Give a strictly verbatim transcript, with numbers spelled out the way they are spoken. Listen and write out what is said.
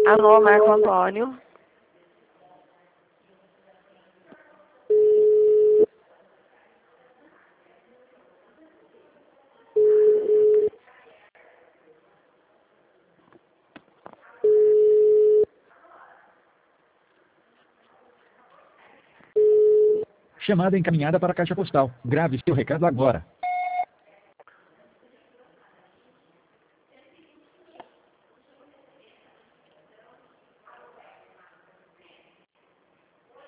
Alô, Marco Antônio. Chamada encaminhada para a caixa postal. Grave seu recado agora.